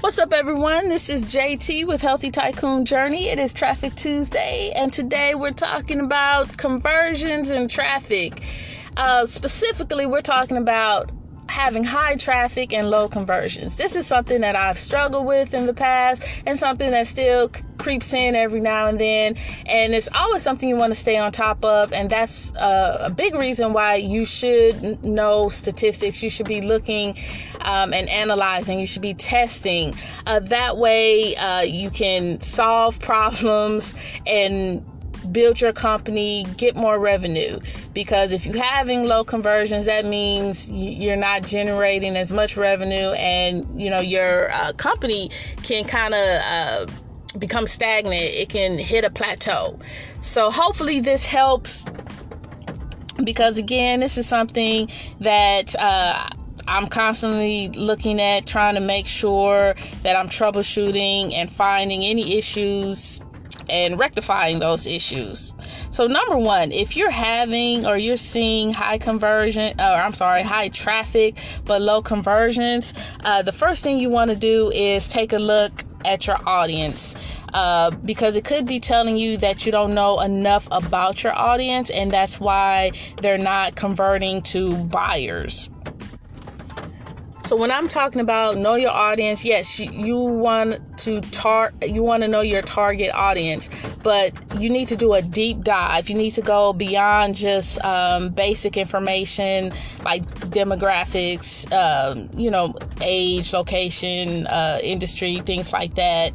What's up, everyone? This is JT with Healthy Tycoon Journey. It is Traffic Tuesday, and today we're talking about conversions and traffic. Specifically, we're talking about having high traffic and low conversions. This is something that I've struggled with in the past and something that still creeps in every now and then. And it's always something you want to stay on top of. And that's a big reason why you should know statistics. You should be looking and analyzing. You should be testing. That way you can solve problems and build your company, get more revenue. Because if you're having low conversions, that means you're not generating as much revenue, and your company can kind of become stagnant. It can hit a plateau. So hopefully this helps, because again, this is something that I'm constantly looking at, trying to make sure that I'm troubleshooting and finding any issues and rectifying those issues. So number one, if you're having or you're seeing high traffic but low conversions, the first thing you want to do is take a look at your audience, because it could be telling you that you don't know enough about your audience, and that's why they're not converting to buyers. So when I'm talking about know your audience, yes, you want to know your target audience, but you need to do a deep dive. You need to go beyond just basic information like demographics, age, location, industry, things like that.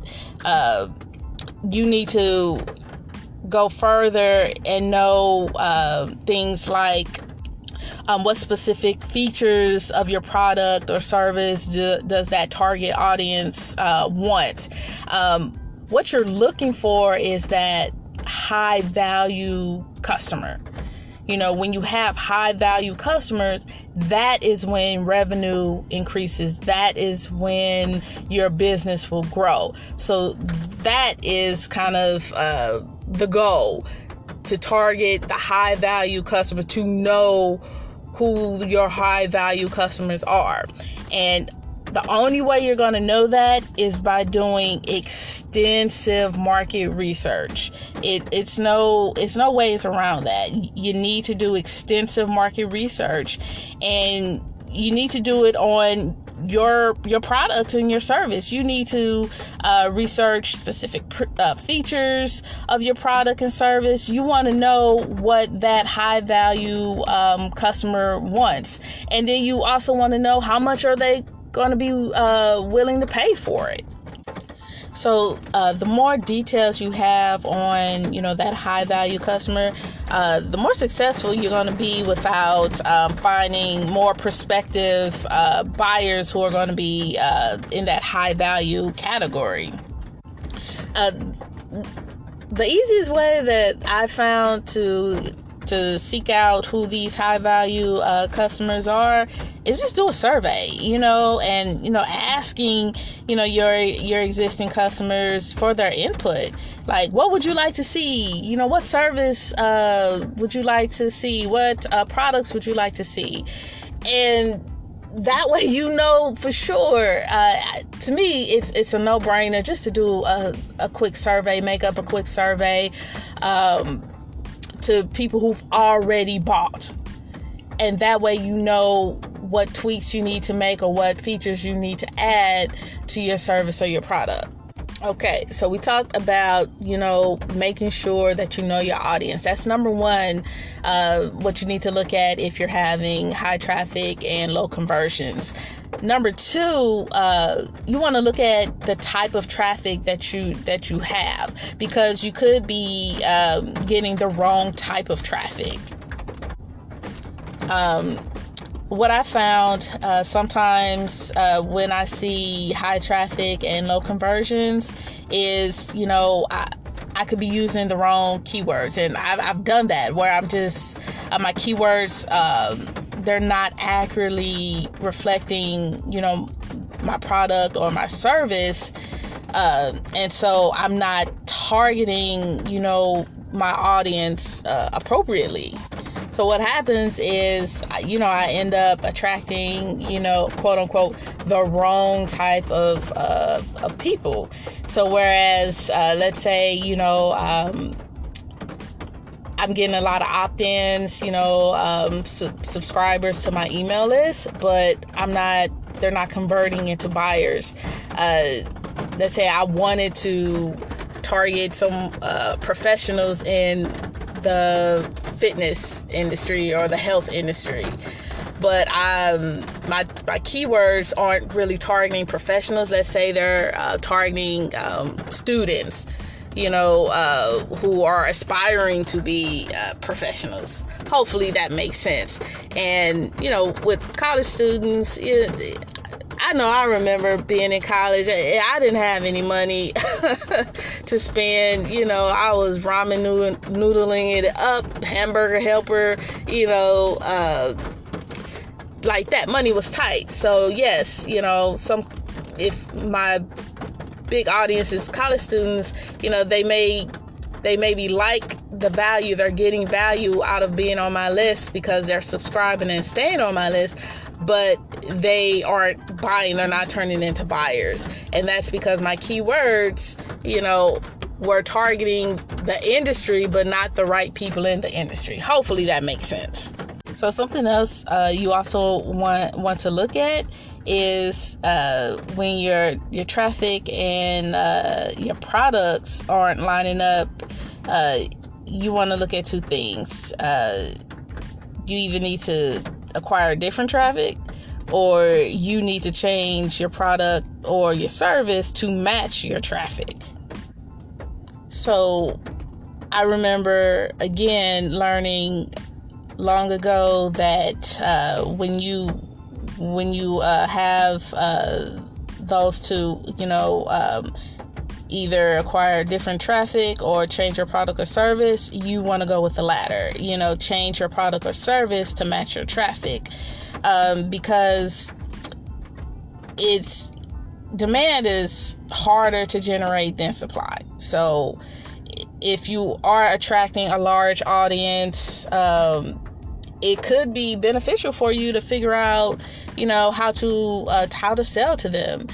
You need to go further and know things like what specific features of your product or service does that target audience want. What you're looking for is that high value customer. When you have high value customers, that is when revenue increases. That is when your business will grow. So that is kind of the goal, to target the high value customer, to know who your high value customers are. And the only way you're going to know that is by doing extensive market research. It's no ways around that. You need to do extensive market research, and you need to do it on your product and your service. You need to research specific features of your product and service. You want to know what that high value customer wants, and then you also want to know how much are they going to be willing to pay for it. So the more details you have on that high value customer, the more successful you're going to be without finding more prospective buyers who are going to be in that high value category. The easiest way that I found to seek out who these high value customers are is just do a survey, and asking your existing customers for their input. Like, what would you like to see? What service would you like to see? What products would you like to see? And that way, for sure. To me, it's a no-brainer just to do a quick survey, make up a quick survey to people who've already bought. And that way what tweaks you need to make or what features you need to add to your service or your product. Okay, so we talked about, making sure that you know your audience. That's number one, what you need to look at if you're having high traffic and low conversions. Number two, you want to look at the type of traffic that you have, because you could be getting the wrong type of traffic. What I found sometimes when I see high traffic and low conversions is, I could be using the wrong keywords, and I've done that where I'm just my keywords they're not accurately reflecting my product or my service, and so I'm not targeting my audience appropriately. So what happens is, I end up attracting, quote unquote, the wrong type of people. So whereas, let's say, I'm getting a lot of opt-ins, subscribers to my email list, but they're not converting into buyers. Let's say I wanted to target some professionals in the fitness industry or the health industry, but my keywords aren't really targeting professionals. Let's say they're targeting students, who are aspiring to be professionals. Hopefully that makes sense. And, with college students, I remember being in college. I didn't have any money to spend. I was ramen noodling it up, Hamburger Helper, like that. Money was tight. So yes, if my big audience is college students, they may be like the value, they're getting value out of being on my list because they're subscribing and staying on my list, but they aren't buying, they're not turning into buyers. And that's because my keywords, were targeting the industry, but not the right people in the industry. Hopefully that makes sense. So something else you also want to look at is when your traffic and your products aren't lining up. You want to look at two things. You either need to acquire different traffic, or you need to change your product or your service to match your traffic. So I remember, again, learning long ago that when you have those two, either acquire different traffic or change your product or service, you want to go with the latter. Change your product or service to match your traffic, because demand is harder to generate than supply. So if you are attracting a large audience, it could be beneficial for you to figure out, how to sell to them.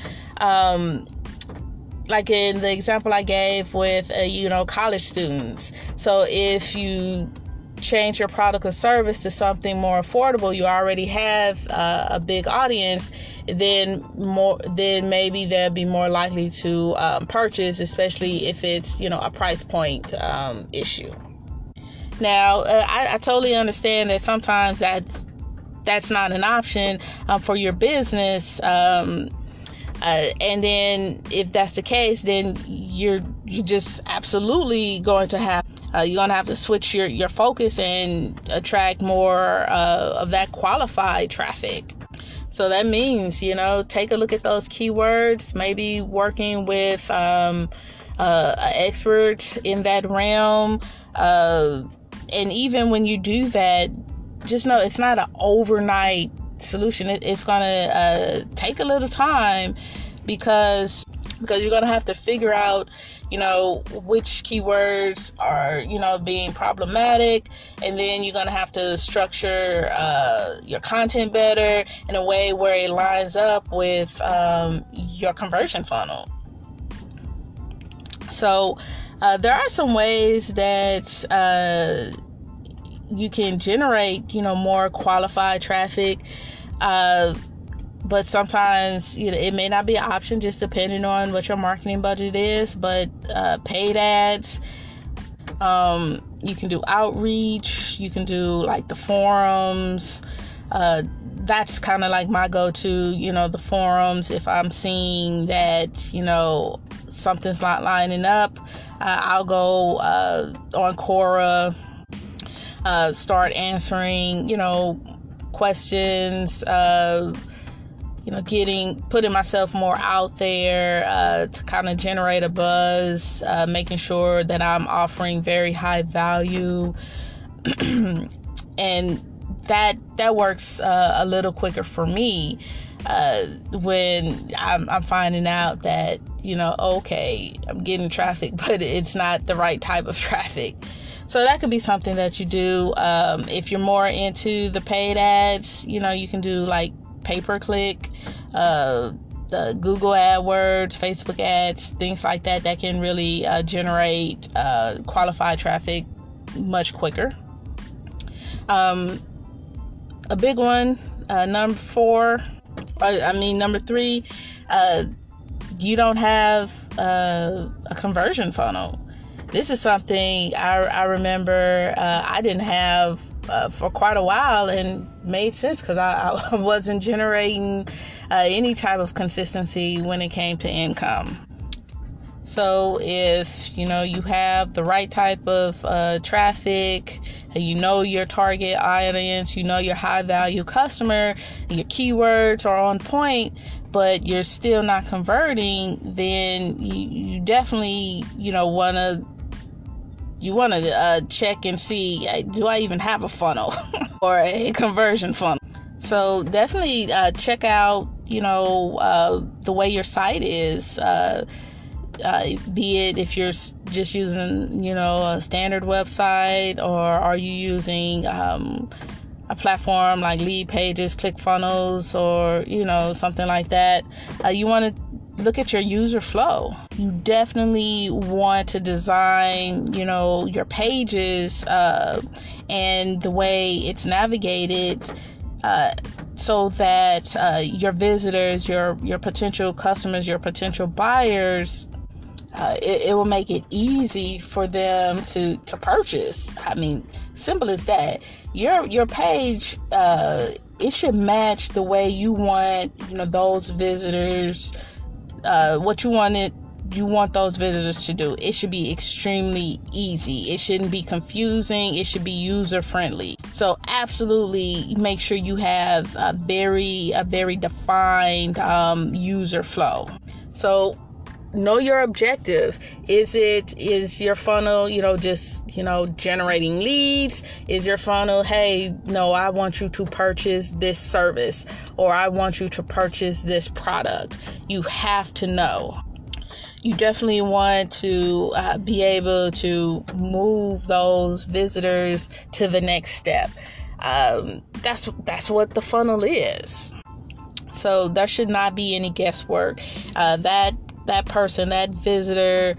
Like in the example I gave with, college students. So if you change your product or service to something more affordable, you already have a big audience, then maybe they'll be more likely to purchase, especially if it's, a price point issue. Now, I totally understand that sometimes that's not an option for your business. And then if that's the case, then you're just absolutely going to have to switch your focus and attract more of that qualified traffic. So that means, take a look at those keywords, maybe working with an expert in that realm. And even when you do that, just know it's not an overnight solution. It's going to take a little time because you're going to have to figure out, which keywords are, being problematic. And then you're going to have to structure your content better in a way where it lines up with your conversion funnel. So there are some ways that you can generate, more qualified traffic. But sometimes, it may not be an option, just depending on what your marketing budget is. But paid ads, you can do outreach, you can do like the forums. That's kind of like my go-to, the forums. If I'm seeing that, something's not lining up, I'll go on Quora, start answering, questions, putting myself more out there to kind of generate a buzz, making sure that I'm offering very high value. And that works a little quicker for me when I'm finding out that, okay, I'm getting traffic, but it's not the right type of traffic. So that could be something that you do. If you're more into the paid ads, you can do like pay-per-click, the Google AdWords, Facebook ads, things like that can really generate qualified traffic much quicker. A big one, number 3, you don't have a conversion funnel. This is something I remember I didn't have for quite a while, and made sense because I wasn't generating any type of consistency when it came to income. So if you have the right type of traffic, your target audience, your high value customer, your keywords are on point, but you're still not converting, then you definitely want to check and see, do I even have a funnel or a conversion funnel? So definitely check out the way your site is, be it if you're just using a standard website, or are you using a platform like Leadpages, ClickFunnels, or something like that. You want to look at your user flow. You definitely want to design your pages and the way it's navigated so that your visitors, your potential customers, your potential buyers, it will make it easy for them to purchase. I mean, simple as that. Your page, it should match the way you want those visitors, what you want those visitors to do. It should be extremely easy. It shouldn't be confusing. It should be user friendly. So absolutely make sure you have a very defined user flow. So know your objective. Is your funnel, just, generating leads? Is your funnel, hey, no, I want you to purchase this service, or I want you to purchase this product? You have to know. You definitely want to be able to move those visitors to the next step. That's what the funnel is. So there should not be any guesswork. That person, that visitor,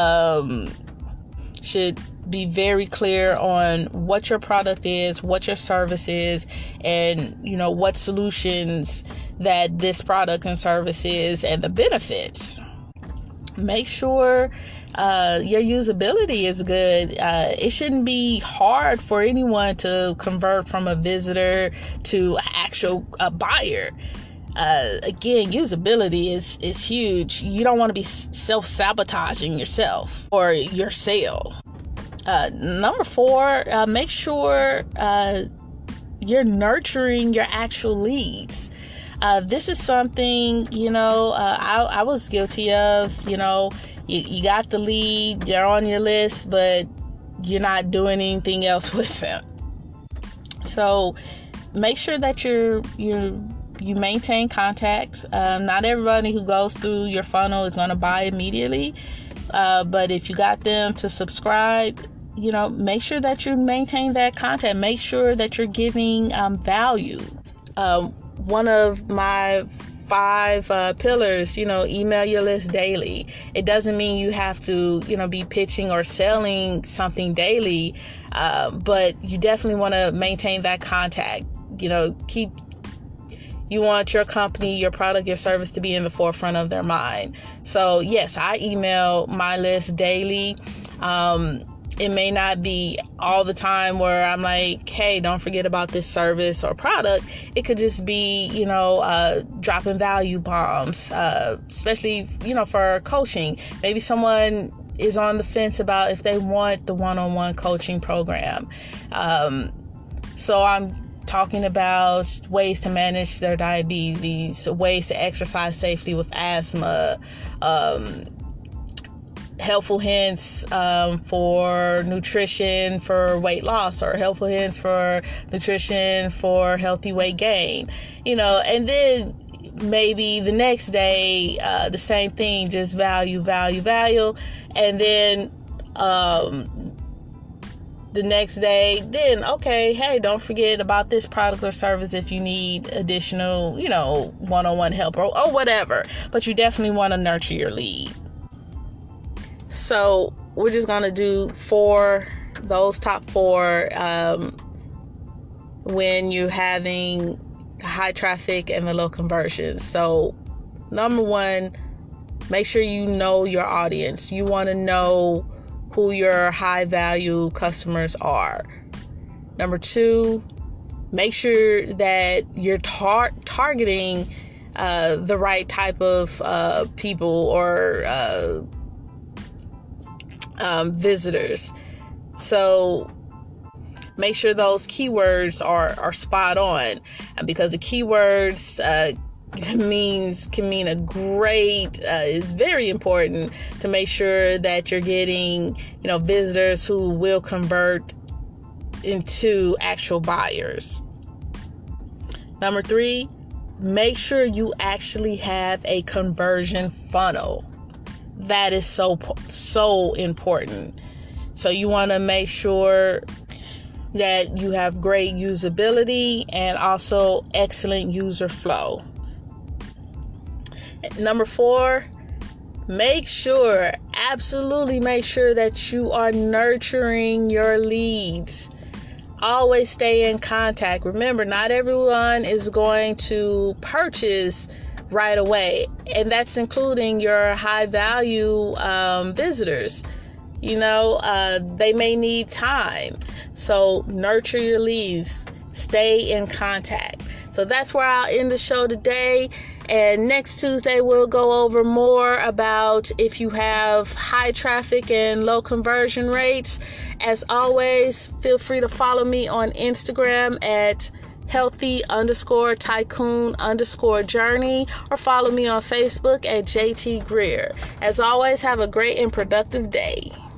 should be very clear on what your product is, what your service is, and what solutions that this product and service is, and the benefits. Make sure your usability is good. It shouldn't be hard for anyone to convert from a visitor to an actual buyer. Again, usability is huge. You don't want to be self-sabotaging yourself or your sale. Number 4, make sure you're nurturing your actual leads. This is something, I was guilty of. You got the lead, they're on your list, but you're not doing anything else with them. So make sure that you maintain contacts. Not everybody who goes through your funnel is going to buy immediately. But if you got them to subscribe, make sure that you maintain that contact. Make sure that you're giving value. One of my 5 pillars, email your list daily. It doesn't mean you have to, be pitching or selling something daily. But you definitely want to maintain that contact. You want your company, your product, your service to be in the forefront of their mind. So yes, I email my list daily. It may not be all the time where I'm like, hey, don't forget about this service or product. It could just be, dropping value bombs, especially, for coaching. Maybe someone is on the fence about if they want the one-on-one coaching program. So I'm talking about ways to manage their diabetes, ways to exercise safely with asthma, helpful hints for nutrition for weight loss, or helpful hints for nutrition for healthy weight gain, and then maybe the next day, the same thing, just value. And then the next day, then okay, hey, don't forget about this product or service if you need additional, one-on-one help or whatever. But you definitely want to nurture your lead. So we're just going to do those top 4 when you're having high traffic and the low conversion. So number 1, make sure you know your audience. You want to know who your high value customers are. Number 2, make sure that you're targeting the right type of people or visitors. So make sure those keywords are spot on, because the keywords can mean a great, it's very important to make sure that you're getting, visitors who will convert into actual buyers. Number 3, make sure you actually have a conversion funnel. That is so important. So you want to make sure that you have great usability and also excellent user flow. Number 4, absolutely make sure that you are nurturing your leads. Always stay in contact. Remember, not everyone is going to purchase right away, and that's including your high value visitors. They may need time. So nurture your leads. Stay in contact. So that's where I'll end the show today. And next Tuesday, we'll go over more about if you have high traffic and low conversion rates. As always, feel free to follow me on Instagram at healthy_tycoon_journey, or follow me on Facebook at JT Greer. As always, have a great and productive day.